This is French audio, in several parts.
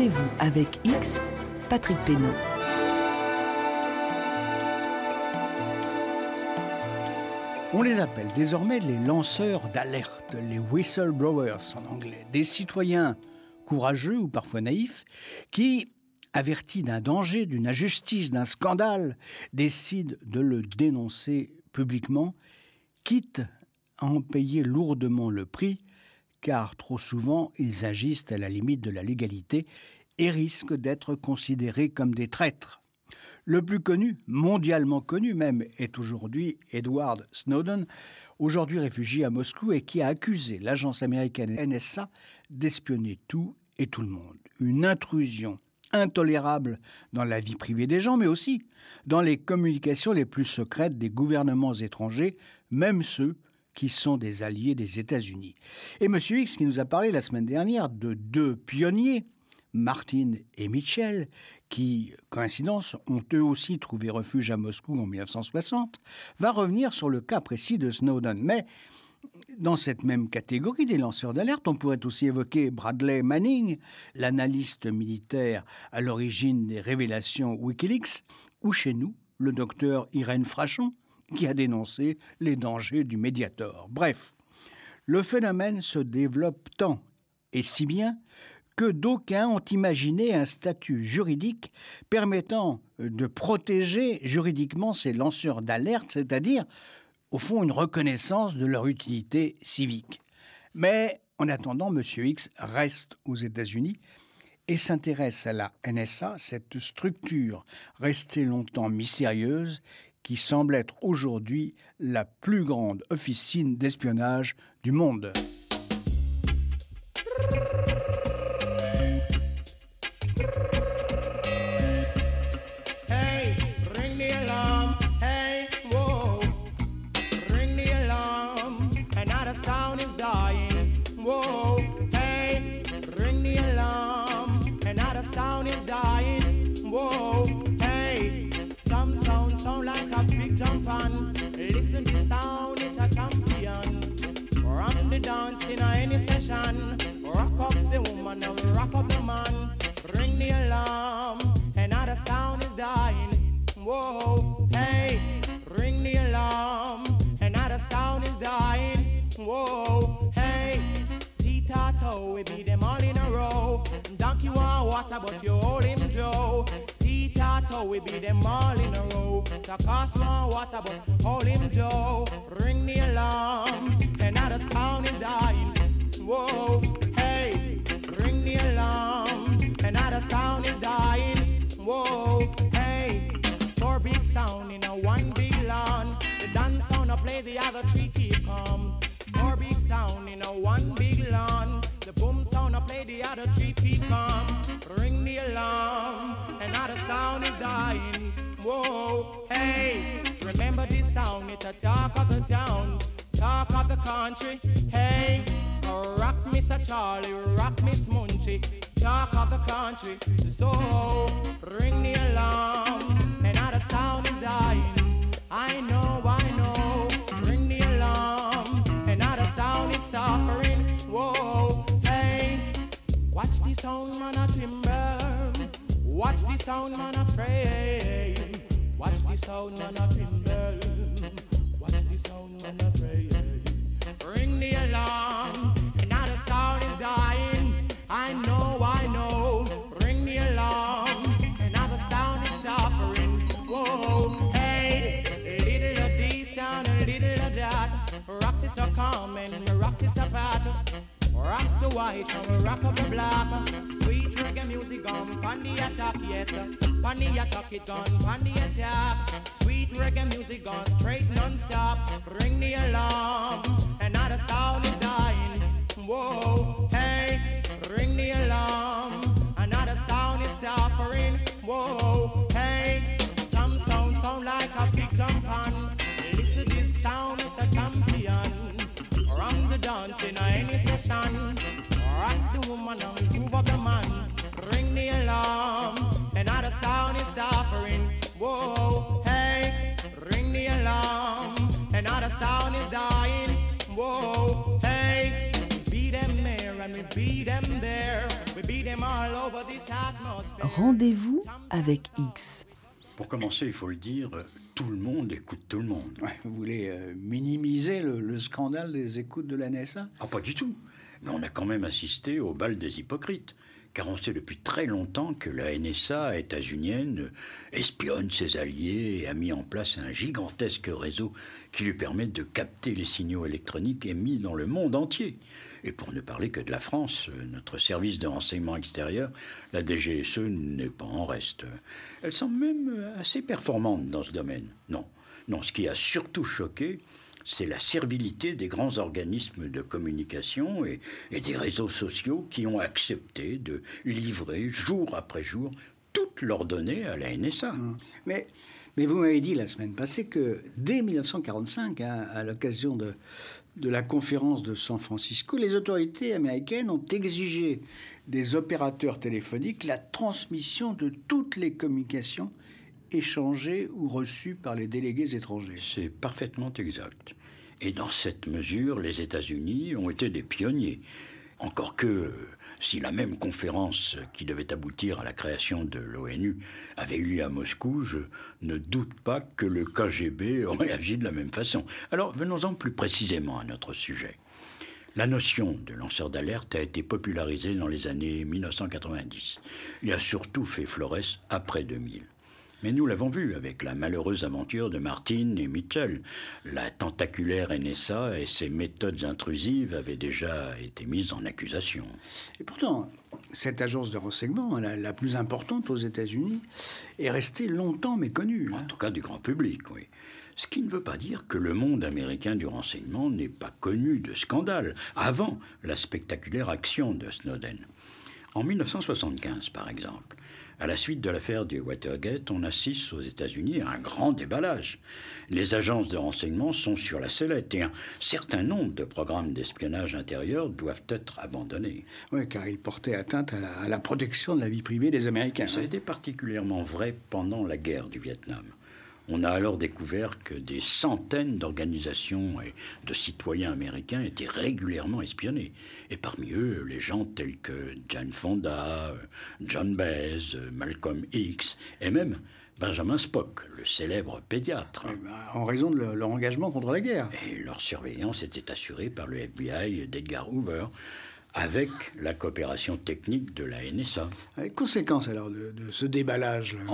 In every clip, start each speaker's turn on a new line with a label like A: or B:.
A: Rendez-vous avec X, Patrick Pénaud.
B: On les appelle désormais les lanceurs d'alerte, les whistleblowers en anglais, des citoyens courageux ou parfois naïfs qui, avertis d'un danger, d'une injustice, d'un scandale, décident de le dénoncer publiquement, quitte à en payer lourdement le prix, car trop souvent ils agissent à la limite de la légalité et risquent d'être considérés comme des traîtres. Le plus connu, mondialement connu même, est aujourd'hui Edward Snowden, aujourd'hui réfugié à Moscou et qui a accusé l'agence américaine NSA d'espionner tout et tout le monde. Une intrusion intolérable dans la vie privée des gens, mais aussi dans les communications les plus secrètes des gouvernements étrangers, même ceux qui sont des alliés des États-Unis. Et M. X, qui nous a parlé la semaine dernière de deux pionniers, Martin et Mitchell, qui, coïncidence, ont eux aussi trouvé refuge à Moscou en 1960, va revenir sur le cas précis de Snowden. Mais dans cette même catégorie des lanceurs d'alerte, on pourrait aussi évoquer Bradley Manning, l'analyste militaire à l'origine des révélations Wikileaks, ou chez nous, le docteur Irène Frachon, qui a dénoncé les dangers du Mediator. Bref, le phénomène se développe tant et si bien que d'aucuns ont imaginé un statut juridique permettant de protéger juridiquement ces lanceurs d'alerte, c'est-à-dire, au fond, une reconnaissance de leur utilité civique. Mais, en attendant, M. X reste aux États-Unis et s'intéresse à la NSA, cette structure restée longtemps mystérieuse qui semble être aujourd'hui la plus grande officine d'espionnage du monde.
C: Listen to sound, it's a champion. From the dance in any session, rock up the woman and rock up the man. Ring the alarm, another sound is dying. Whoa, hey, ring the alarm, another sound is dying. Whoa, hey, Tita-to, we beat them all in a row. Donkey want water, but you hold him Joe. Tita-to, we beat them all in a row. The cost want water, but hold him Joe. Ring the alarm, another sound is dying. Whoa, hey, ring the alarm, another sound is dying. Whoa, hey, four big sound in a one big lawn. The dance sound I play, the other three keep calm. Four big sound in a one big lawn. The boom sound I play, the other three keep calm. Ring the alarm, another sound is dying. Whoa, hey, remember this sound, it's a talk of the town, talk of the country. Hey, rock Mr. Charlie, rock Miss Munchie, talk of the country. So, ring the alarm, another sound is dying. I know, ring the alarm, another sound is suffering. Whoa, hey, watch the sound man a timber, watch the sound man a pray. Watch the sound man a timber, watch the sound man a pray. Ring the alarm, another sound is dying. I know, ring the alarm, another sound is suffering. Whoa, hey, little of this sound and little of that. Rock is the calm and rock is the battle. Rock the white and rock up the black. Sweet reggae music on the attack, yes. On the attack it on the attack. Sweet reggae music on straight non-stop. Ring the alarm, another sound is dying. Whoa, hey, ring the alarm, another sound is suffering. Whoa, hey, some sound like a big jump on. Listen to this sound, it's a champion. Run the dance in any session. Rock the woman and move up the man. Ring the alarm, another sound is suffering. Whoa, hey, ring the alarm, another sound is dying. Whoa, hey, we beat them here and we beat them there. We beat them all over this house.
A: Rendez-vous avec X.
D: Pour commencer, il faut le dire, tout le monde écoute tout le monde.
B: Ouais, vous voulez minimiser le scandale des écoutes de la NSA ?
D: Ah, pas du tout. Mais on a quand même assisté au bal des hypocrites. Car on sait depuis très longtemps que la NSA états-unienne espionne ses alliés et a mis en place un gigantesque réseau qui lui permet de capter les signaux électroniques émis dans le monde entier. Et pour ne parler que de la France, notre service de renseignement extérieur, la DGSE, n'est pas en reste. Elle semble même assez performante dans ce domaine. Non, ce qui a surtout choqué, c'est la servilité des grands organismes de communication et des réseaux sociaux qui ont accepté de livrer jour après jour toutes leurs données à la NSA.
B: Mais vous m'avez dit la semaine passée que dès 1945, à l'occasion de la conférence de San Francisco, les autorités américaines ont exigé des opérateurs téléphoniques la transmission de toutes les communications échangées ou reçues par les délégués étrangers.
D: C'est parfaitement exact. Et dans cette mesure, les États-Unis ont été des pionniers. Encore que, si la même conférence qui devait aboutir à la création de l'ONU avait eu lieu à Moscou, je ne doute pas que le KGB aurait agi de la même façon. Alors, venons-en plus précisément à notre sujet. La notion de lanceur d'alerte a été popularisée dans les années 1990. Il a surtout fait florès après 2000. Mais nous l'avons vu avec la malheureuse aventure de Martin et Mitchell. La tentaculaire NSA et ses méthodes intrusives avaient déjà été mises en accusation.
B: Et pourtant, cette agence de renseignement, la plus importante aux États-Unis, est restée longtemps méconnue.
D: En tout cas du grand public, oui. Ce qui ne veut pas dire que le monde américain du renseignement n'est pas connu de scandales avant la spectaculaire action de Snowden. En 1975, par exemple, à la suite de l'affaire du Watergate, on assiste aux États-Unis à un grand déballage. Les agences de renseignement sont sur la sellette et un certain nombre de programmes d'espionnage intérieur doivent être abandonnés.
B: Oui, car ils portaient atteinte à la protection de la vie privée des Américains.
D: Ça a été particulièrement vrai pendant la guerre du Vietnam. On a alors découvert que des centaines d'organisations et de citoyens américains étaient régulièrement espionnés. Et parmi eux, les gens tels que Jane Fonda, John Baez, Malcolm X et même Benjamin Spock, le célèbre pédiatre.
B: En raison de leur engagement contre la guerre.
D: Et leur surveillance était assurée par le FBI d'Edgar Hoover, avec la coopération technique de la NSA.
B: Conséquence alors de ce déballage.
D: En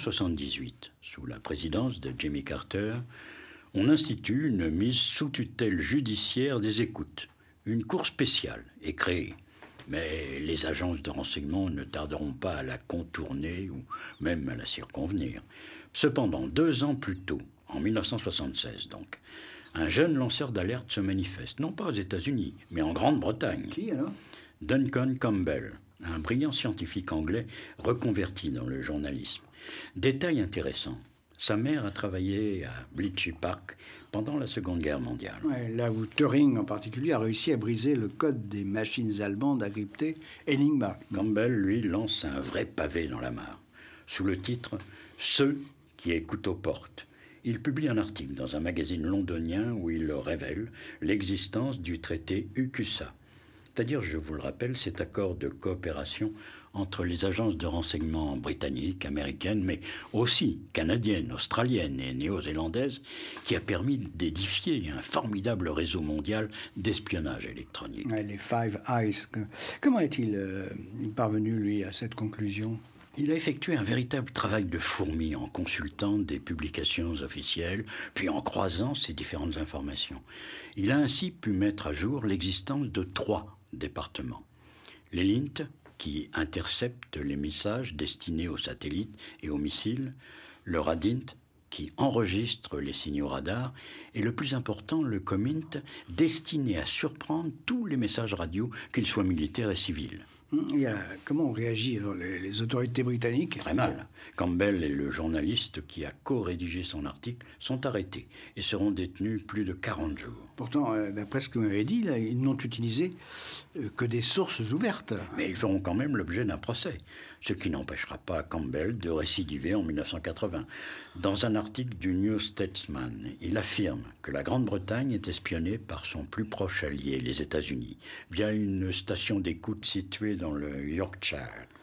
D: 1978, sous la présidence de Jimmy Carter, on institue une mise sous tutelle judiciaire des écoutes. Une cour spéciale est créée. Mais les agences de renseignement ne tarderont pas à la contourner ou même à la circonvenir. Cependant, 2 ans plus tôt, en 1976 donc, un jeune lanceur d'alerte se manifeste, non pas aux États-Unis, mais en Grande-Bretagne.
B: Qui alors ?
D: Duncan Campbell, un brillant scientifique anglais reconverti dans le journalisme. Détail intéressant, sa mère a travaillé à Bletchley Park pendant la Seconde Guerre mondiale.
B: Ouais, là où Turing en particulier a réussi à briser le code des machines allemandes à crypter Enigma.
D: Campbell, lui, lance un vrai pavé dans la mare, sous le titre « Ceux qui écoutent aux portes ». Il publie un article dans un magazine londonien où il révèle l'existence du traité UQSA. C'est-à-dire, je vous le rappelle, cet accord de coopération entre les agences de renseignement britanniques, américaines, mais aussi canadiennes, australiennes et néo-zélandaises, qui a permis d'édifier un formidable réseau mondial d'espionnage électronique.
B: Ouais, les Five Eyes. Comment est-il parvenu, lui, à cette conclusion ?
D: Il a effectué un véritable travail de fourmi en consultant des publications officielles, puis en croisant ces différentes informations. Il a ainsi pu mettre à jour l'existence de 3 départements. L'ELINT, qui intercepte les messages destinés aux satellites et aux missiles, le RADINT, qui enregistre les signaux radars, et le plus important, le COMINT, destiné à surprendre tous les messages radio, qu'ils soient militaires et civils.
B: Et comment ont réagi les autorités britanniques ?
D: Très mal. Campbell et le journaliste qui a co-rédigé son article sont arrêtés et seront détenus plus de 40 jours.
B: Pourtant, d'après ce que vous m'avez dit, là, ils n'ont utilisé que des sources ouvertes.
D: Mais ils feront quand même l'objet d'un procès, ce qui n'empêchera pas Campbell de récidiver en 1980. Dans un article du New Statesman, il affirme que la Grande-Bretagne est espionnée par son plus proche allié, les États-Unis, via une station d'écoute située dans le Yorkshire.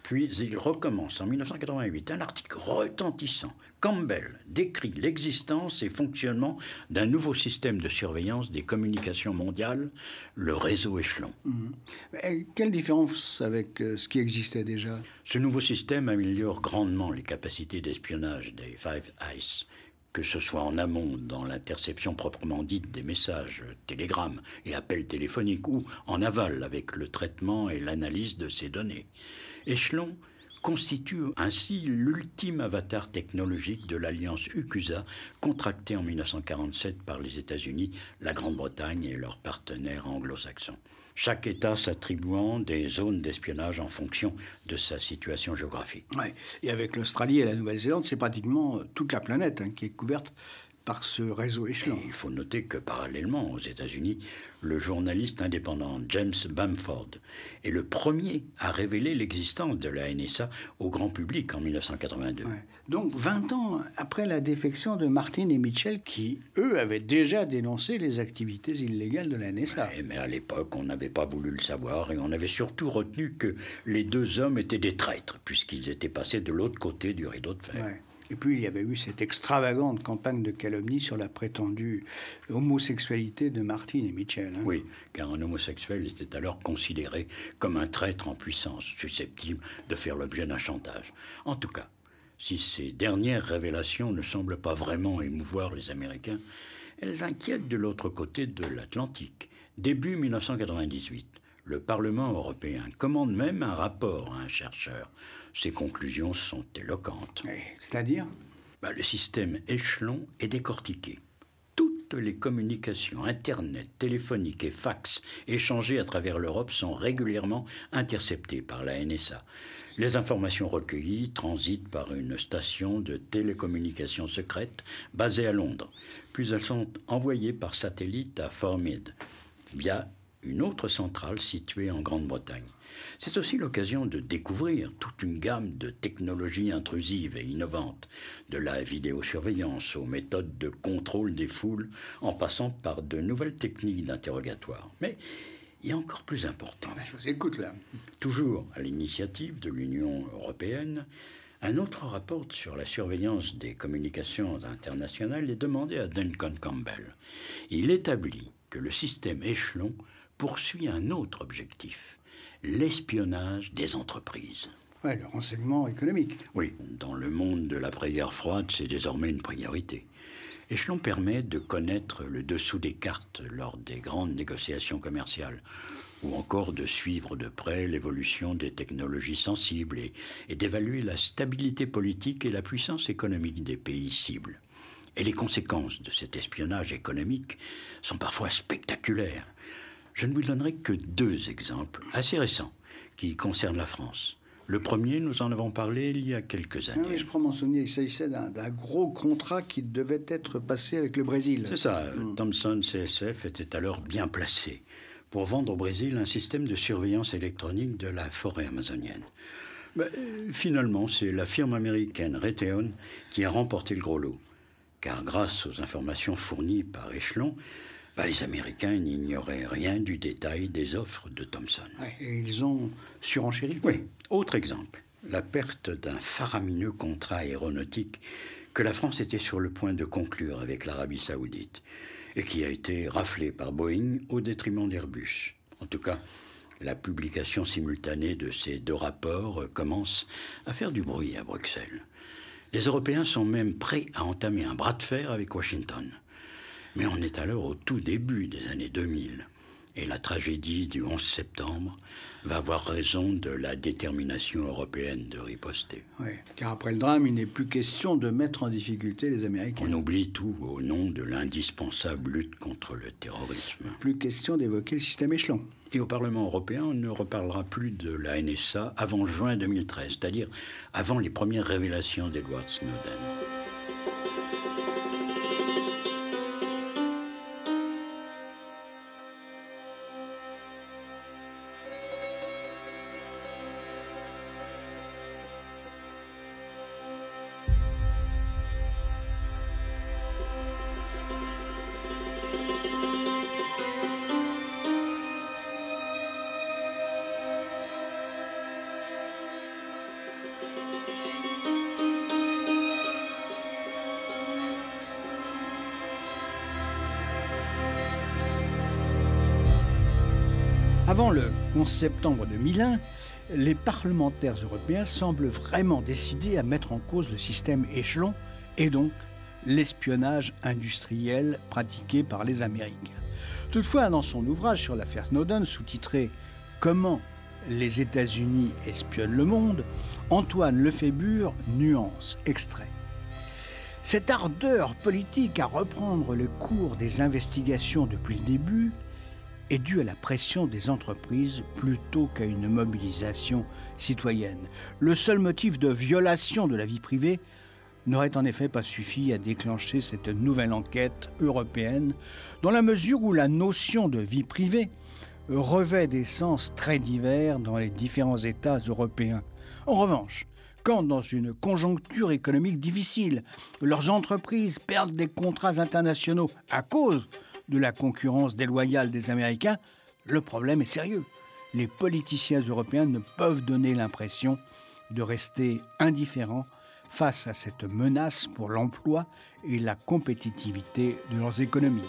D: Puis il recommence en 1988 un article retentissant. Campbell décrit l'existence et fonctionnement d'un nouveau système de surveillance des communications mondiales, le réseau Échelon.
B: Mais quelle différence avec ce qui existait déjà?
D: Ce nouveau système améliore grandement les capacités d'espionnage des Five Eyes, que ce soit en amont dans l'interception proprement dite des messages, télégrammes et appels téléphoniques, ou en aval avec le traitement et l'analyse de ces données. Échelon constitue ainsi l'ultime avatar technologique de l'alliance UQUSA, contractée en 1947 par les États-Unis, la Grande-Bretagne et leurs partenaires anglo-saxons. Chaque État s'attribuant des zones d'espionnage en fonction de sa situation géographique.
B: Ouais. Et avec l'Australie et la Nouvelle-Zélande, c'est pratiquement toute la planète qui est couverte par ce réseau Échelon.
D: Et il faut noter que parallèlement aux États-Unis, le journaliste indépendant James Bamford est le premier à révéler l'existence de la NSA au grand public en 1982.
B: Ouais. Donc 20 ans après la défection de Martin et Mitchell, qui, eux, avaient déjà dénoncé les activités illégales de la NSA.
D: Ouais, mais à l'époque, on n'avait pas voulu le savoir et on avait surtout retenu que les deux hommes étaient des traîtres, puisqu'ils étaient passés de l'autre côté du rideau de fer.
B: Ouais. Et puis, il y avait eu cette extravagante campagne de calomnie sur la prétendue homosexualité de Martin et Mitchell.
D: Oui, car un homosexuel était alors considéré comme un traître en puissance, susceptible de faire l'objet d'un chantage. En tout cas, si ces dernières révélations ne semblent pas vraiment émouvoir les Américains, elles inquiètent de l'autre côté de l'Atlantique. Début 1998, le Parlement européen commande même un rapport à un chercheur. Ses conclusions sont éloquentes.
B: C'est-à-dire ?
D: Le système Échelon est décortiqué. Toutes les communications Internet, téléphoniques et fax échangées à travers l'Europe sont régulièrement interceptées par la NSA. Les informations recueillies transitent par une station de télécommunications secrète basée à Londres. Puis elles sont envoyées par satellite à Fort Meade, via une autre centrale située en Grande-Bretagne. C'est aussi l'occasion de découvrir toute une gamme de technologies intrusives et innovantes, de la vidéosurveillance aux méthodes de contrôle des foules, en passant par de nouvelles techniques d'interrogatoire. Mais il y a encore plus important.
B: Je vous écoute là.
D: Toujours à l'initiative de l'Union européenne, un autre rapport sur la surveillance des communications internationales est demandé à Duncan Campbell. Il établit que le système Échelon poursuit un autre objectif, l'espionnage des entreprises.
B: Ouais, le renseignement économique.
D: Oui, dans le monde de l'après-guerre froide, c'est désormais une priorité. Échelon permet de connaître le dessous des cartes lors des grandes négociations commerciales, ou encore de suivre de près l'évolution des technologies sensibles et d'évaluer la stabilité politique et la puissance économique des pays cibles. Et les conséquences de cet espionnage économique sont parfois spectaculaires. Je ne vous donnerai que 2 exemples assez récents qui concernent la France. Le premier, nous en avons parlé il y a quelques années.
B: Oui, je crois m'en souvenir, il s'agissait d'un gros contrat qui devait être passé avec le Brésil.
D: C'est ça. Thomson CSF était alors bien placé pour vendre au Brésil un système de surveillance électronique de la forêt amazonienne. Finalement, c'est la firme américaine Raytheon qui a remporté le gros lot. Car grâce aux informations fournies par Échelon, les Américains n'ignoraient rien du détail des offres de Thomson.
B: Ouais, et ils ont surenchéri.
D: Oui. Autre exemple, la perte d'un faramineux contrat aéronautique que la France était sur le point de conclure avec l'Arabie saoudite et qui a été raflé par Boeing au détriment d'Airbus. En tout cas, la publication simultanée de ces 2 rapports commence à faire du bruit à Bruxelles. Les Européens sont même prêts à entamer un bras de fer avec Washington. Mais on est alors au tout début des années 2000. Et la tragédie du 11 septembre va avoir raison de la détermination européenne de riposter.
B: Oui, car après le drame, il n'est plus question de mettre en difficulté les Américains.
D: On oublie tout au nom de l'indispensable lutte contre le terrorisme.
B: Plus question d'évoquer le système Échelon.
D: Et au Parlement européen, on ne reparlera plus de la NSA avant juin 2013, c'est-à-dire avant les premières révélations d'Edward Snowden.
B: Avant le 11 septembre 2001, les parlementaires européens semblent vraiment décidés à mettre en cause le système échelon et donc l'espionnage industriel pratiqué par les Américains. Toutefois, dans son ouvrage sur l'affaire Snowden, sous-titré « Comment les États-Unis espionnent le monde », Antoine Lefébure nuance, extrait. Cette ardeur politique à reprendre le cours des investigations depuis le début est due à la pression des entreprises plutôt qu'à une mobilisation citoyenne. Le seul motif de violation de la vie privée n'aurait en effet pas suffi à déclencher cette nouvelle enquête européenne, dans la mesure où la notion de vie privée revêt des sens très divers dans les différents États européens. En revanche, quand dans une conjoncture économique difficile, leurs entreprises perdent des contrats internationaux à cause de la concurrence déloyale des Américains, le problème est sérieux. Les politiciens européens ne peuvent donner l'impression de rester indifférents face à cette menace pour l'emploi et la compétitivité de leurs économies.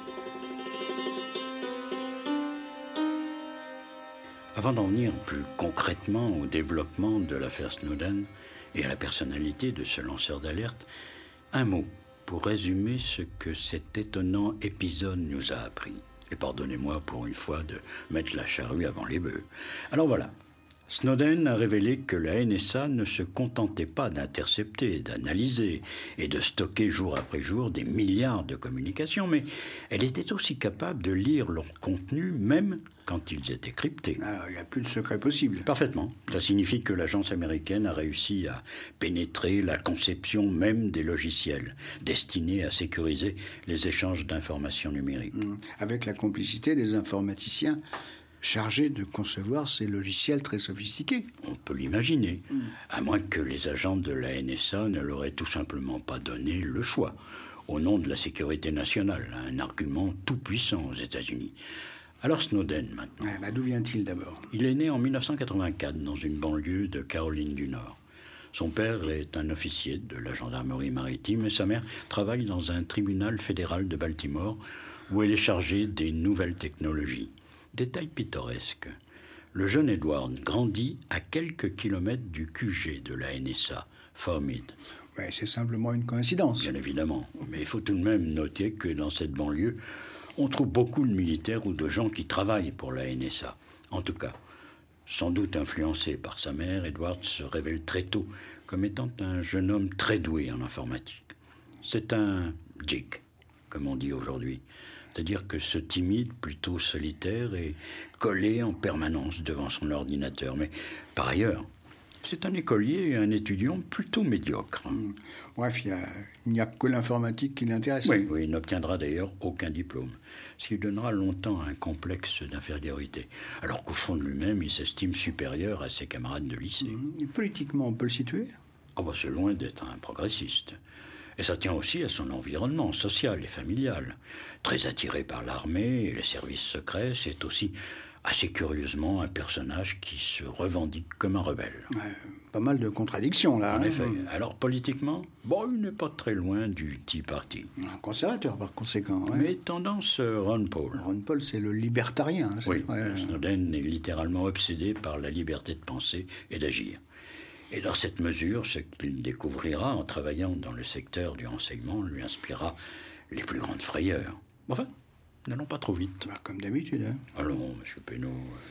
D: Avant d'en venir plus concrètement au développement de l'affaire Snowden et à la personnalité de ce lanceur d'alerte, un mot pour résumer ce que cet étonnant épisode nous a appris. Et pardonnez-moi pour une fois de mettre la charrue avant les bœufs. Alors voilà. Snowden a révélé que la NSA ne se contentait pas d'intercepter, d'analyser et de stocker jour après jour des milliards de communications, mais elle était aussi capable de lire leur contenu même quand ils étaient cryptés.
B: Alors, il n'y a plus de secret possible.
D: Parfaitement. Ça signifie que l'agence américaine a réussi à pénétrer la conception même des logiciels destinés à sécuriser les échanges d'informations numériques.
B: Avec la complicité des informaticiens chargés de concevoir ces logiciels très sophistiqués.
D: On peut l'imaginer, à moins que les agents de la NSA ne leur aient tout simplement pas donné le choix, au nom de la sécurité nationale, un argument tout puissant aux États-Unis. Alors Snowden, maintenant.
B: D'où vient-il d'abord ?
D: Il est né en 1984 dans une banlieue de Caroline du Nord. Son père est un officier de la gendarmerie maritime et sa mère travaille dans un tribunal fédéral de Baltimore où elle est chargée des nouvelles technologies. Détail pittoresque. Le jeune Edward grandit à quelques kilomètres du QG de la NSA, Fort Meade.
B: Ouais, c'est simplement une coïncidence.
D: Bien évidemment. Mais il faut tout de même noter que dans cette banlieue, on trouve beaucoup de militaires ou de gens qui travaillent pour la NSA. En tout cas, sans doute influencé par sa mère, Edward se révèle très tôt comme étant un jeune homme très doué en informatique. C'est un geek, comme on dit aujourd'hui. C'est-à-dire que ce timide, plutôt solitaire, est collé en permanence devant son ordinateur. Mais par ailleurs, c'est un écolier et un étudiant plutôt médiocre.
B: Bref, il n'y a que l'informatique qui l'intéresse.
D: Oui, il n'obtiendra d'ailleurs aucun diplôme, ce qui lui donnera longtemps un complexe d'infériorité, alors qu'au fond de lui-même, il s'estime supérieur à ses camarades de lycée.
B: Politiquement, on peut le situer ?
D: C'est loin d'être un progressiste. Et ça tient aussi à son environnement social et familial. Très attiré par l'armée et les services secrets, c'est aussi assez curieusement un personnage qui se revendique comme un rebelle.
B: Pas mal de contradictions, là.
D: En effet. Alors, politiquement, il n'est pas très loin du Tea Party.
B: Un conservateur, par conséquent. Ouais.
D: Mais tendance Ron Paul.
B: Ron Paul, c'est le libertarien.
D: Oui, Snowden est littéralement obsédé par la liberté de penser et d'agir. Et dans cette mesure, ce qu'il découvrira en travaillant dans le secteur du renseignement lui inspirera les plus grandes frayeurs. Enfin, n'allons pas trop vite.
B: Comme d'habitude. Hein.
D: Allons, M. Penaud.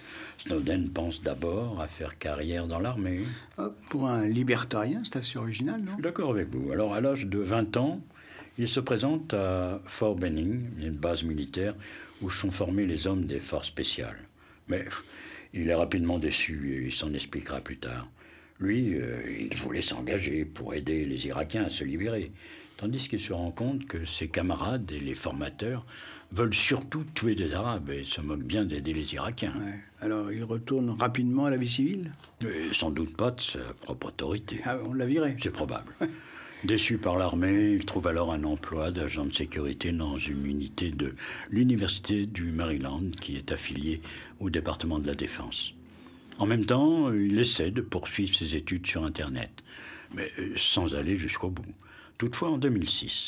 D: Snowden pense d'abord à faire carrière dans l'armée.
B: Pour un libertarien, c'est assez original, non ?
D: Je suis d'accord avec vous. Alors, à l'âge de 20 ans, il se présente à Fort Benning, une base militaire où sont formés les hommes des forces spéciales. Mais il est rapidement déçu et il s'en expliquera plus tard. Lui, il voulait s'engager pour aider les Irakiens à se libérer, tandis qu'il se rend compte que ses camarades et les formateurs veulent surtout tuer des Arabes et se moquent bien d'aider les Irakiens.
B: Ouais. Alors, il retourne rapidement à la vie civile ?
D: Sans doute pas de sa propre autorité.
B: On l'a viré ?
D: C'est probable. Déçu par l'armée, il trouve alors un emploi d'agent de sécurité dans une unité de l'Université du Maryland qui est affiliée au département de la Défense. En même temps, il essaie de poursuivre ses études sur Internet, mais sans aller jusqu'au bout. Toutefois, en 2006,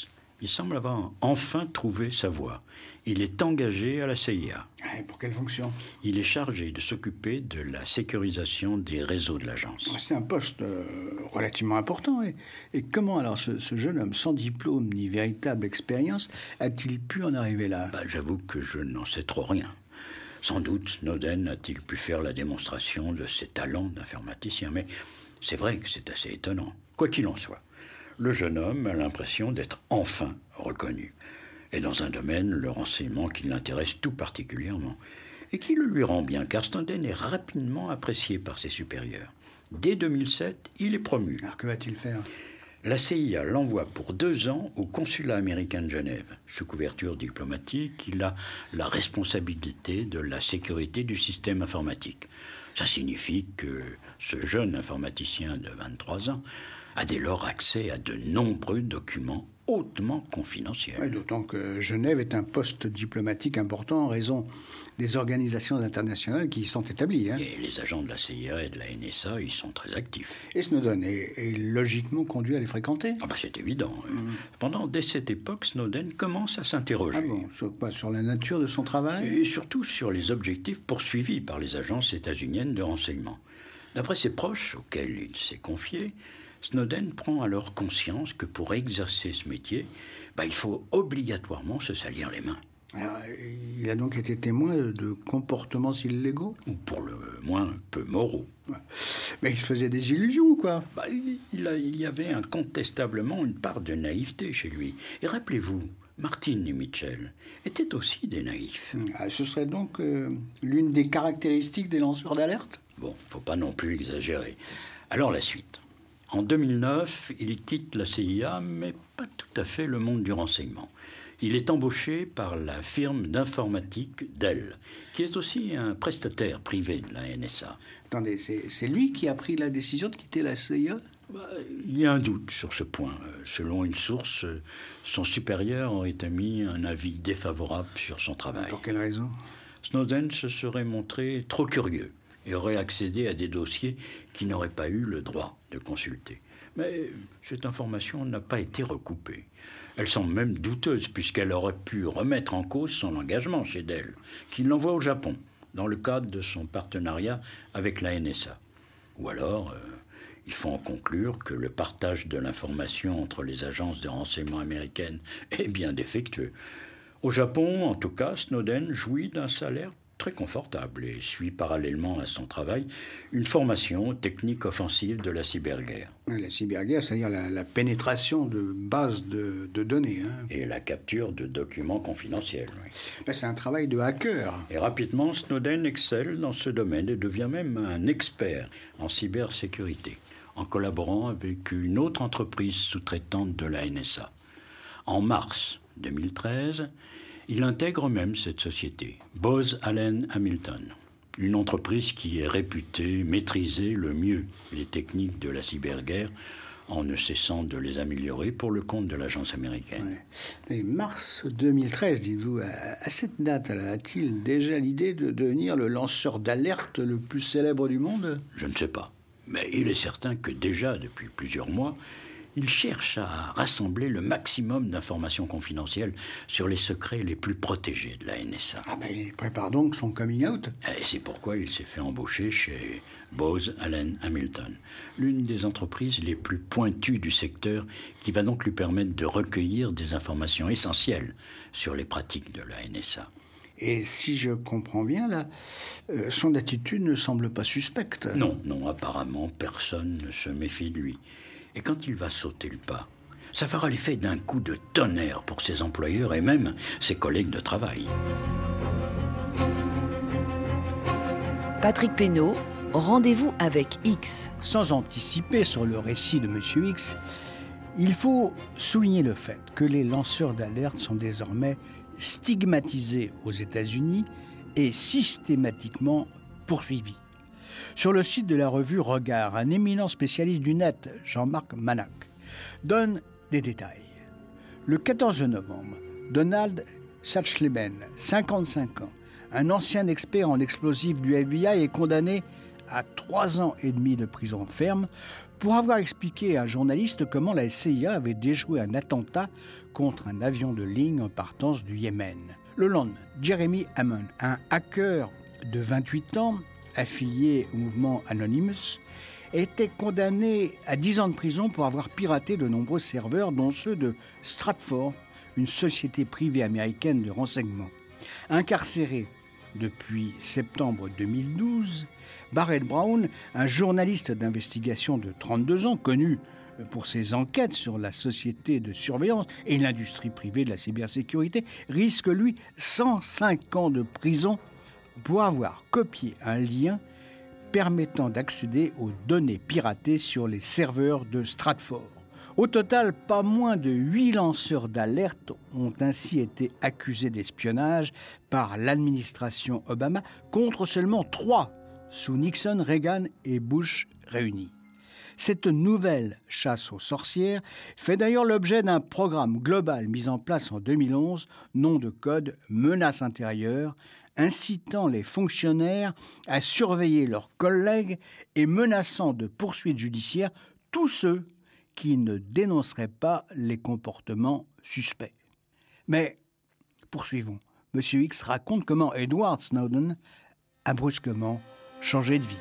D: Il semble avoir enfin trouvé sa voie. Il est engagé à la CIA.
B: Et pour quelle fonction?
D: Il est chargé de s'occuper de la sécurisation des réseaux de l'agence.
B: C'est un poste relativement important. Et comment alors ce jeune homme sans diplôme ni véritable expérience a-t-il pu en arriver là?
D: J'avoue que je n'en sais trop rien. Sans doute Snowden a-t-il pu faire la démonstration de ses talents d'informaticien, mais c'est vrai que c'est assez étonnant. Quoi qu'il en soit, le jeune homme a l'impression d'être enfin reconnu. Et dans un domaine, le renseignement qui l'intéresse tout particulièrement. Et qui le lui rend bien, car Snowden est rapidement apprécié par ses supérieurs. Dès 2007, il est promu.
B: Alors que va-t-il faire?
D: La CIA l'envoie pour 2 ans au consulat américain de Genève. Sous couverture diplomatique, il a la responsabilité de la sécurité du système informatique. Ça signifie que ce jeune informaticien de 23 ans a dès lors accès à de nombreux documents hautement confidentiels.
B: Oui, d'autant que Genève est un poste diplomatique important en raison des organisations internationales qui y sont établies.
D: Et les agents de la CIA et de la NSA y sont très actifs.
B: Et Snowden est logiquement conduit à les fréquenter?
D: C'est évident. Cependant, dès cette époque, Snowden commence à s'interroger.
B: Sur la nature de son travail?
D: Et surtout sur les objectifs poursuivis par les agences états-uniennes de renseignement. D'après ses proches, auxquels il s'est confié, Snowden prend alors conscience que pour exercer ce métier, il faut obligatoirement se salir les mains.
B: Alors, il a donc été témoin de comportements illégaux?
D: Ou pour le moins peu moraux.
B: Mais il faisait des illusions ou quoi?
D: Il y avait incontestablement une part de naïveté chez lui. Et rappelez-vous, Martin et Mitchell étaient aussi des naïfs.
B: Ce serait donc l'une des caractéristiques des lanceurs d'alerte?
D: Faut pas non plus exagérer. Alors la suite. En 2009, il quitte la CIA, mais pas tout à fait le monde du renseignement. Il est embauché par la firme d'informatique Dell, qui est aussi un prestataire privé de la NSA.
B: Attendez, c'est lui qui a pris la décision de quitter la CIA?
D: Il y a un doute sur ce point. Selon une source, son supérieur aurait émis un avis défavorable sur son travail.
B: Pour quelle raison?
D: Snowden se serait montré trop curieux et aurait accédé à des dossiers qu'il n'aurait pas eu le droit de consulter. Mais cette information n'a pas été recoupée. Elle semble même douteuse, puisqu'elle aurait pu remettre en cause son engagement chez Dell, qui l'envoie au Japon, dans le cadre de son partenariat avec la NSA. Ou alors, il faut en conclure que le partage de l'information entre les agences de renseignement américaines est bien défectueux. Au Japon, en tout cas, Snowden jouit d'un salaire très confortable et suit parallèlement à son travail une formation technique offensive de la cyberguerre.
B: La cyberguerre, c'est-à-dire la pénétration de bases de données.
D: Et la capture de documents confidentiels. Oui.
B: Là, c'est un travail de hacker.
D: Et rapidement, Snowden excelle dans ce domaine et devient même un expert en cybersécurité, en collaborant avec une autre entreprise sous-traitante de la NSA. En mars 2013, il intègre même cette société, Booz Allen Hamilton, une entreprise qui est réputée maîtriser le mieux les techniques de la cyberguerre en ne cessant de les améliorer pour le compte de l'agence américaine.
B: Ouais. Et mars 2013, dites-vous, à cette date, a-t-il déjà l'idée de devenir le lanceur d'alerte le plus célèbre du monde?
D: Je ne sais pas, mais il est certain que déjà depuis plusieurs mois, il cherche à rassembler le maximum d'informations confidentielles sur les secrets les plus protégés de la NSA.
B: Il prépare donc son coming out.
D: Et c'est pourquoi il s'est fait embaucher chez Booz Allen Hamilton, l'une des entreprises les plus pointues du secteur, qui va donc lui permettre de recueillir des informations essentielles sur les pratiques de la NSA.
B: Et si je comprends bien, là, son attitude ne semble pas suspecte.
D: Non, apparemment, personne ne se méfie de lui. Et quand il va sauter le pas, ça fera l'effet d'un coup de tonnerre pour ses employeurs et même ses collègues de travail.
A: Patrick Pénaud, rendez-vous avec X.
B: Sans anticiper sur le récit de Monsieur X, il faut souligner le fait que les lanceurs d'alerte sont désormais stigmatisés aux États-Unis et systématiquement poursuivis. Sur le site de la revue Regard, un éminent spécialiste du net, Jean-Marc Manac, donne des détails. Le 14 novembre, Donald Sachleben, 55 ans, un ancien expert en explosifs du FBI, est condamné à 3 ans et demi de prison ferme pour avoir expliqué à un journaliste comment la CIA avait déjoué un attentat contre un avion de ligne en partance du Yémen. Le lendemain, Jeremy Hammond, un hacker de 28 ans, affilié au mouvement Anonymous, était condamné à 10 ans de prison pour avoir piraté de nombreux serveurs, dont ceux de Stratfor, une société privée américaine de renseignement. Incarcéré depuis septembre 2012, Barrett Brown, un journaliste d'investigation de 32 ans, connu pour ses enquêtes sur la société de surveillance et l'industrie privée de la cybersécurité, risque, lui, 105 ans de prison pour avoir copié un lien permettant d'accéder aux données piratées sur les serveurs de Stratfor. Au total, pas moins de 8 lanceurs d'alerte ont ainsi été accusés d'espionnage par l'administration Obama, contre seulement 3 sous Nixon, Reagan et Bush réunis. Cette nouvelle chasse aux sorcières fait d'ailleurs l'objet d'un programme global mis en place en 2011, nom de code Menace intérieure, incitant les fonctionnaires à surveiller leurs collègues et menaçant de poursuites judiciaires tous ceux qui ne dénonceraient pas les comportements suspects. Mais, poursuivons. Monsieur X raconte comment Edward Snowden a brusquement changé de vie.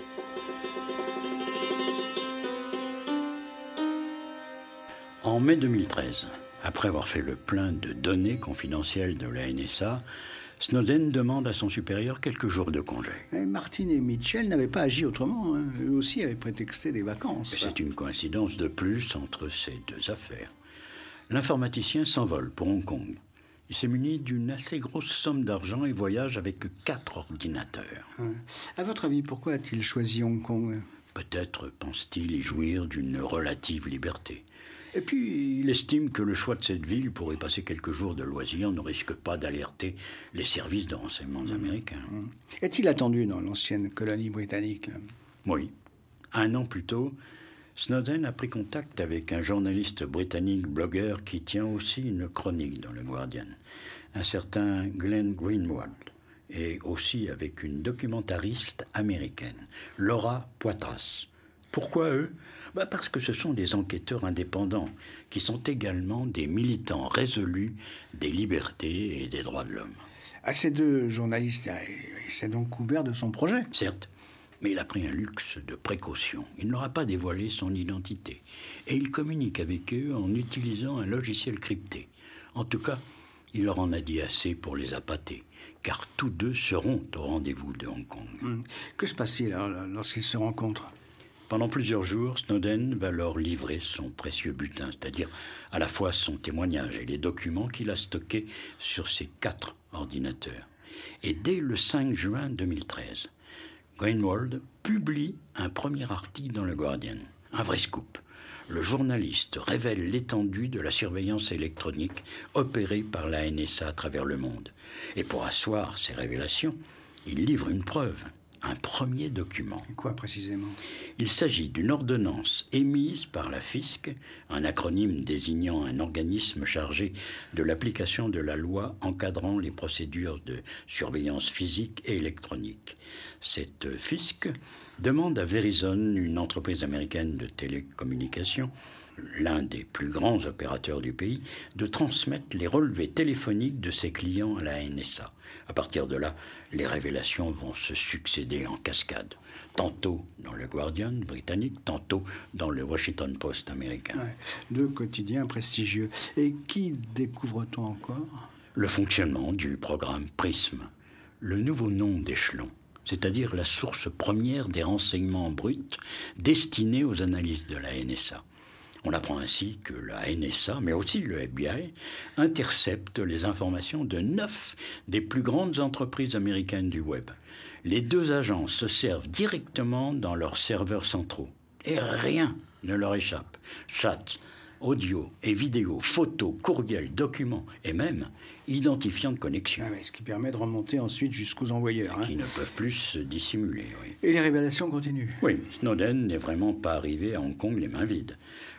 D: En mai 2013, après avoir fait le plein de données confidentielles de la NSA, Snowden demande à son supérieur quelques jours de congé.
B: Et Martin et Mitchell n'avaient pas agi autrement. Eux aussi avaient prétexté des vacances.
D: Et c'est une coïncidence de plus entre ces deux affaires. L'informaticien s'envole pour Hong Kong. Il s'est muni d'une assez grosse somme d'argent et voyage avec 4 ordinateurs.
B: À votre avis, pourquoi a-t-il choisi Hong Kong ?
D: Peut-être pense-t-il y jouir d'une relative liberté. Et puis, il estime que le choix de cette ville pour y passer quelques jours de loisirs ne risque pas d'alerter les services de renseignement américains.
B: Est-il attendu dans l'ancienne colonie britannique là ?
D: Oui. 1 an plus tôt, Snowden a pris contact avec un journaliste britannique blogueur qui tient aussi une chronique dans le Guardian, un certain Glenn Greenwald, et aussi avec une documentariste américaine, Laura Poitras. Pourquoi eux ? Parce que ce sont des enquêteurs indépendants qui sont également des militants résolus des libertés et des droits de l'homme.
B: À ces 2 journalistes, il s'est donc couvert de son projet.
D: Certes, mais il a pris un luxe de précaution. Il n'aura pas dévoilé son identité. Et il communique avec eux en utilisant un logiciel crypté. En tout cas, il leur en a dit assez pour les appâter, car tous 2 seront au rendez-vous de Hong Kong.
B: Que se passe-t-il lorsqu'ils se rencontrent ?
D: Pendant plusieurs jours, Snowden va leur livrer son précieux butin, c'est-à-dire à la fois son témoignage et les documents qu'il a stockés sur ses 4 ordinateurs. Et dès le 5 juin 2013, Greenwald publie un premier article dans le Guardian, un vrai scoop. Le journaliste révèle l'étendue de la surveillance électronique opérée par la NSA à travers le monde. Et pour asseoir ces révélations, il livre une preuve. Un premier document.
B: Et quoi précisément ?
D: Il s'agit d'une ordonnance émise par la FISC, un acronyme désignant un organisme chargé de l'application de la loi encadrant les procédures de surveillance physique et électronique. Cette FISC demande à Verizon, une entreprise américaine de télécommunications, l'un des plus grands opérateurs du pays, de transmettre les relevés téléphoniques de ses clients à la NSA. À partir de là, les révélations vont se succéder en cascade. Tantôt dans le Guardian britannique, tantôt dans le Washington Post américain.
B: 2 quotidiens prestigieux. Et qui découvre-t-on encore ?
D: Le fonctionnement du programme PRISM, le nouveau nom d'échelon, c'est-à-dire la source première des renseignements bruts destinés aux analyses de la NSA. On apprend ainsi que la NSA, mais aussi le FBI, interceptent les informations de 9 des plus grandes entreprises américaines du web. Les 2 agences se servent directement dans leurs serveurs centraux. Et rien ne leur échappe. Chats, audio et vidéo, photos, courriels, documents et même identifiants de connexion.
B: Ce qui permet de remonter ensuite jusqu'aux envoyeurs.
D: Qui ne peuvent plus se dissimuler. Oui.
B: Et les révélations continuent.
D: Oui, Snowden n'est vraiment pas arrivé à Hong Kong les mains vides.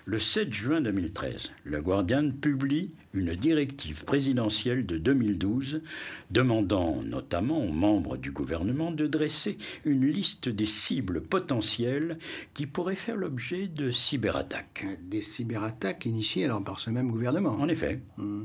D: Le 7 juin 2013, le Guardian publie une directive présidentielle de 2012 demandant notamment aux membres du gouvernement de dresser une liste des cibles potentielles qui pourraient faire l'objet de cyberattaques.
B: Des cyberattaques initiées alors par ce même gouvernement.
D: En effet.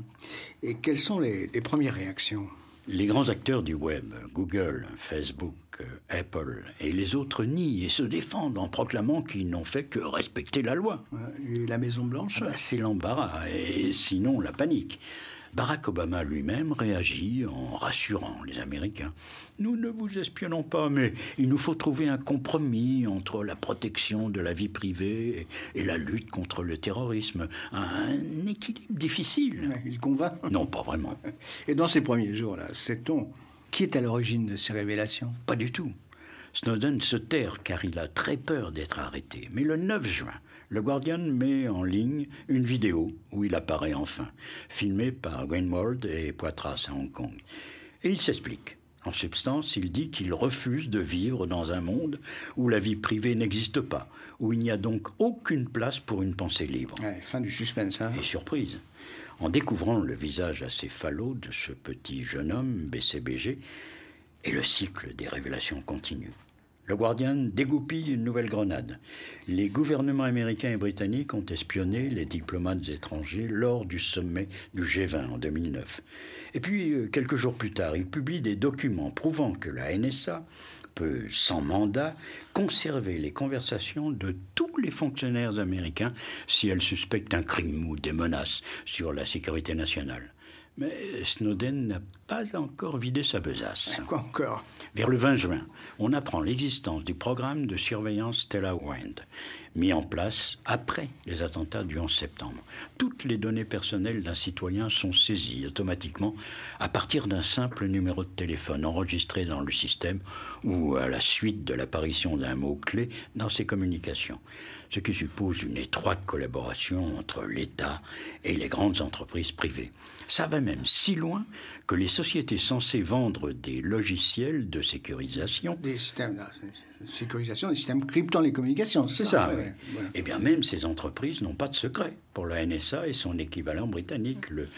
B: Et quelles sont les premières réactions ?
D: Les grands acteurs du web, Google, Facebook, Apple et les autres nient et se défendent en proclamant qu'ils n'ont fait que respecter la loi.
B: Et la Maison-Blanche ?
D: C'est l'embarras et sinon la panique. Barack Obama lui-même réagit en rassurant les Américains. Nous ne vous espionnons pas, mais il nous faut trouver un compromis entre la protection de la vie privée et la lutte contre le terrorisme. Un équilibre difficile.
B: Il convainc ?
D: Non, pas vraiment.
B: Et dans ces premiers jours-là, sait-on qui est à l'origine de ces révélations ?
D: Pas du tout. Snowden se terre car il a très peur d'être arrêté. Mais le 9 juin, le Guardian met en ligne une vidéo où il apparaît enfin, filmée par Greenwald et Poitras à Hong Kong. Et il s'explique. En substance, il dit qu'il refuse de vivre dans un monde où la vie privée n'existe pas, où il n'y a donc aucune place pour une pensée libre.
B: Fin du suspense, hein ?
D: Et surprise, en découvrant le visage assez falot de ce petit jeune homme, BCBG, et le cycle des révélations continue. Le Guardian dégoupille une nouvelle grenade. Les gouvernements américains et britanniques ont espionné les diplomates étrangers lors du sommet du G20 en 2009. Et puis, quelques jours plus tard, il publie des documents prouvant que la NSA peut, sans mandat, conserver les conversations de tous les fonctionnaires américains si elle suspecte un crime ou des menaces sur la sécurité nationale. Mais Snowden n'a pas encore vidé sa besace.
B: Quoi encore ?
D: Vers le 20 juin, on apprend l'existence du programme de surveillance Stellar Wind, mis en place après les attentats du 11 septembre. Toutes les données personnelles d'un citoyen sont saisies automatiquement à partir d'un simple numéro de téléphone enregistré dans le système ou à la suite de l'apparition d'un mot-clé dans ses communications. Ce qui suppose une étroite collaboration entre l'État et les grandes entreprises privées. Ça va même si loin que les sociétés censées vendre des logiciels de sécurisation...
B: Des systèmes de sécurisation, des systèmes cryptant les communications,
D: c'est ça, oui.
B: Voilà.
D: Eh bien, même ces entreprises n'ont pas de secret pour la NSA et son équivalent britannique, le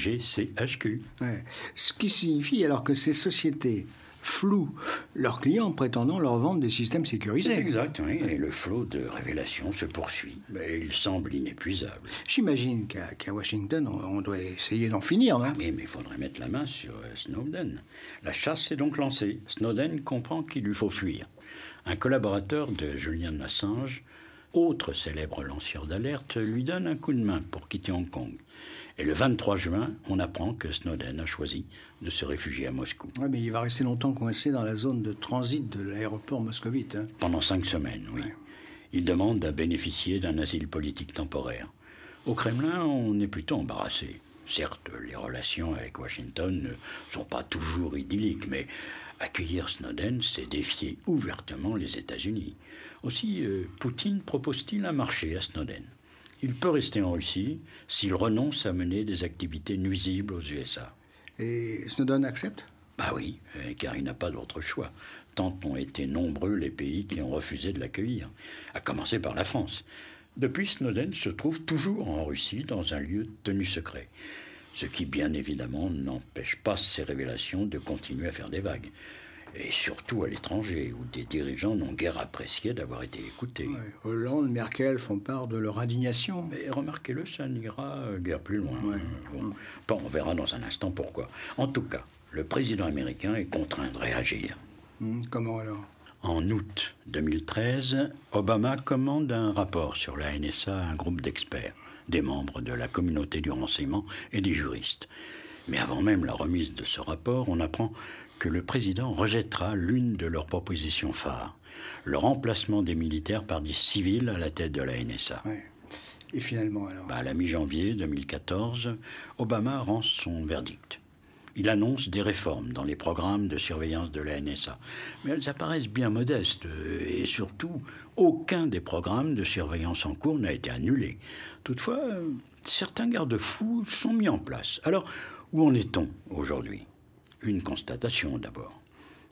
D: GCHQ.
B: Ouais. Ce qui signifie alors que ces sociétés flouent leurs clients en prétendant leur vendre des systèmes sécurisés.
D: C'est exact, oui. Et le flot de révélations se poursuit. Mais il semble inépuisable.
B: J'imagine qu'à Washington, on doit essayer d'en finir, non ?
D: Oui, mais il faudrait mettre la main sur Snowden. La chasse s'est donc lancée. Snowden comprend qu'il lui faut fuir. Un collaborateur de Julian Assange, autre célèbre lanceur d'alerte, lui donne un coup de main pour quitter Hong Kong. Et le 23 juin, on apprend que Snowden a choisi de se réfugier à Moscou.
B: Oui, mais il va rester longtemps coincé dans la zone de transit de l'aéroport moscovite. Hein.
D: Pendant 5 semaines, oui. Ouais. Il demande à bénéficier d'un asile politique temporaire. Au Kremlin, on est plutôt embarrassé. Certes, les relations avec Washington ne sont pas toujours idylliques, mais accueillir Snowden, c'est défier ouvertement les États-Unis. Aussi, Poutine propose-t-il un marché à Snowden. Il peut rester en Russie s'il renonce à mener des activités nuisibles aux USA.
B: Et Snowden accepte ?
D: Bah oui, car il n'a pas d'autre choix. Tant ont été nombreux les pays qui ont refusé de l'accueillir, à commencer par la France. Depuis, Snowden se trouve toujours en Russie, dans un lieu tenu secret. Ce qui, bien évidemment, n'empêche pas ces révélations de continuer à faire des vagues. Et surtout à l'étranger, où des dirigeants n'ont guère apprécié d'avoir été écoutés.
B: Ouais, Hollande, Merkel font part de leur indignation.
D: Mais remarquez-le, ça n'ira guère plus loin. Ouais. Bon, on verra dans un instant pourquoi. En tout cas, le président américain est contraint de réagir.
B: Comment alors ?
D: En août 2013, Obama commande un rapport sur la NSA à un groupe d'experts, des membres de la communauté du renseignement et des juristes. Mais avant même la remise de ce rapport, on apprend que le président rejettera l'une de leurs propositions phares, le remplacement des militaires par des civils à la tête de la NSA.
B: Ouais. Et finalement alors ?
D: À la mi-janvier 2014, Obama rend son verdict. Il annonce des réformes dans les programmes de surveillance de la NSA. Mais elles apparaissent bien modestes et surtout, aucun des programmes de surveillance en cours n'a été annulé. Toutefois, certains garde-fous sont mis en place. Alors, où en est-on aujourd'hui ? Une constatation d'abord.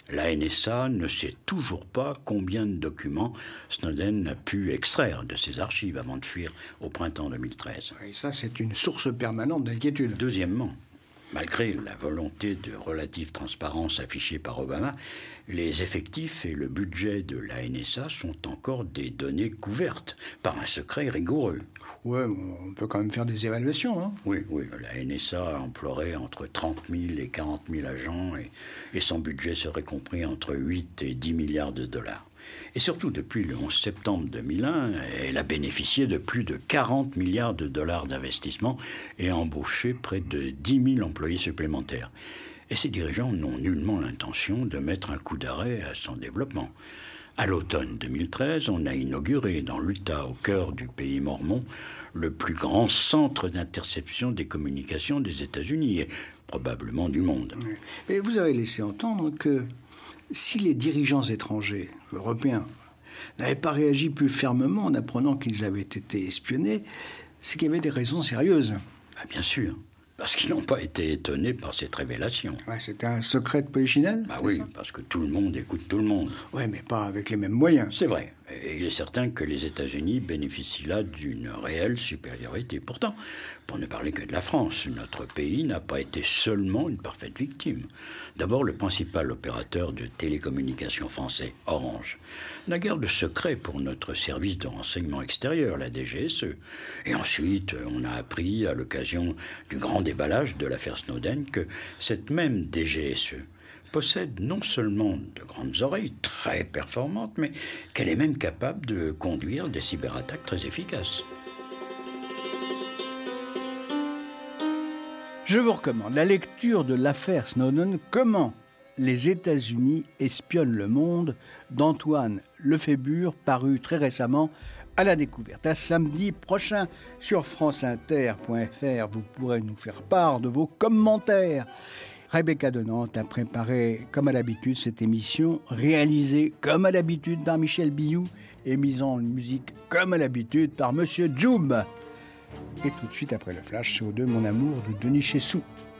D: La NSA ne sait toujours pas combien de documents Snowden a pu extraire de ses archives avant de fuir au printemps 2013.
B: Et ça, c'est une source permanente d'inquiétude.
D: Deuxièmement, malgré la volonté de relative transparence affichée par Obama, les effectifs et le budget de la NSA sont encore des données couvertes par un secret rigoureux.
B: Ouais, on peut quand même faire des évaluations. Hein.
D: Oui, la NSA emploierait entre 30 000 et 40 000 agents et son budget serait compris entre 8 et 10 milliards de dollars. Et surtout, depuis le 11 septembre 2001, elle a bénéficié de plus de 40 milliards de dollars d'investissement et a embauché près de 10 000 employés supplémentaires. Et ses dirigeants n'ont nullement l'intention de mettre un coup d'arrêt à son développement. À l'automne 2013, on a inauguré dans l'Utah, au cœur du pays mormon, le plus grand centre d'interception des communications des États-Unis et probablement du monde.
B: Et vous avez laissé entendre que si les dirigeants étrangers, européens, n'avaient pas réagi plus fermement en apprenant qu'ils avaient été espionnés, c'est qu'il y avait des raisons sérieuses.
D: Bien sûr. Parce qu'ils n'ont pas été étonnés par cette révélation.
B: Ouais, c'était un secret de polichinelle ?
D: Oui, parce que tout le monde écoute tout le monde.
B: Oui, mais pas avec les mêmes moyens.
D: C'est vrai. Et il est certain que les États-Unis bénéficient là d'une réelle supériorité. Pourtant, pour ne parler que de la France, notre pays n'a pas été seulement une parfaite victime. D'abord, le principal opérateur de télécommunications français, Orange, n'a guère de secret pour notre service de renseignement extérieur, la DGSE. Et ensuite, on a appris, à l'occasion du grand déballage de l'affaire Snowden, que cette même DGSE possède non seulement de grandes oreilles très performantes, mais qu'elle est même capable de conduire des cyberattaques très efficaces.
B: Je vous recommande la lecture de l'affaire Snowden, Comment les États-Unis espionnent le monde, d'Antoine Lefébure, paru très récemment à la Découverte. À samedi prochain sur franceinter.fr, vous pourrez nous faire part de vos commentaires. Rebecca de Nantes a préparé, comme à l'habitude, cette émission, réalisée, comme à l'habitude, par Michel Billou et mise en musique, comme à l'habitude, par Monsieur Djoub. Et tout de suite après le flash, CO2, Mon amour, de Denis Chessou.